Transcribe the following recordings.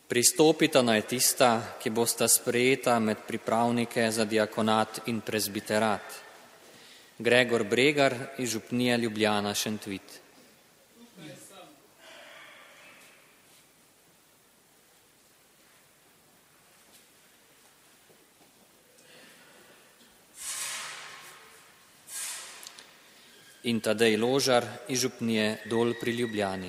Pristopita naj tista, ki bosta sprejeta med pripravnike za diakonat in prezbiterat. Gregor Bregar iz župnije Ljubljana Šentvid. In Tadej Ložar iz župnije Dol pri Ljubljani.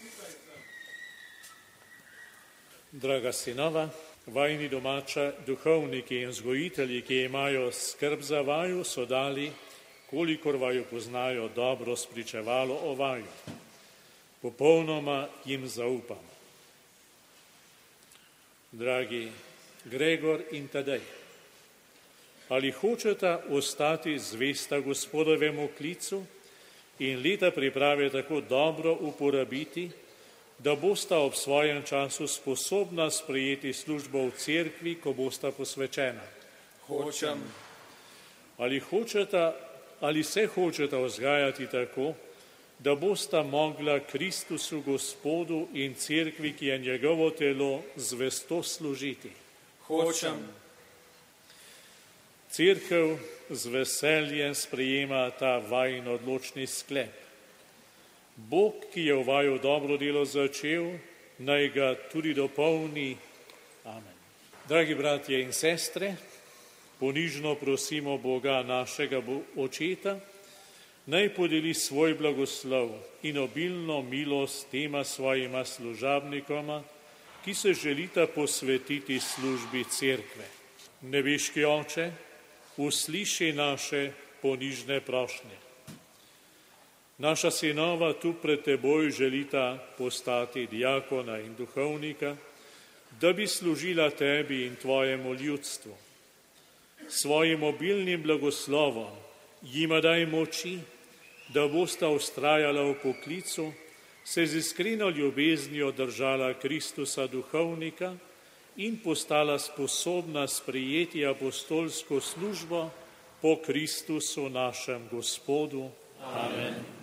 Draga sinova, vajni domača duhovniki in vzgojitelji, ki imajo skrb za vaju, so dali, kolikor vaju poznajo, dobro spričevalo o vaju. Popolnoma jim zaupam. Dragi Gregor in Tadej, ali hočeta ostati zvesta Gospodovemu klicu in leta priprave tako dobro uporabiti, da bosta ob svojem času sposobna sprejeti službo v cerkvi, ko bosta posvečena? Hočem. Ali se hočeta vzgajati tako, da bosta mogla Kristusu Gospodu in cerkvi, ki je njegovo telo, zvesto služiti? Hočem. Cerkev z veseljem sprejema ta vajin odločni sklep. Bog, ki je v vaju dobro delo začel, naj ga tudi dopolni. Amen. Dragi bratje in sestre, ponižno prosimo Boga, našega Očeta, naj podeli svoj blagoslov in obilno milost tema svojima služabnikoma, ki se želita posvetiti službi cerkve. Nebeški Oče, usliši naše ponižne prošnje. Naša sinova tu pred teboj želita postati diakona in duhovnika, da bi služila tebi in tvojemu ljudstvu. Svojim obilnim blagoslovom jima daj moči, da bosta vztrajala v poklicu, se z iskreno ljubeznijo držala Kristusa duhovnika in postala sposobna sprejeti apostolsko službo po Kristusu našem Gospodu. Amen.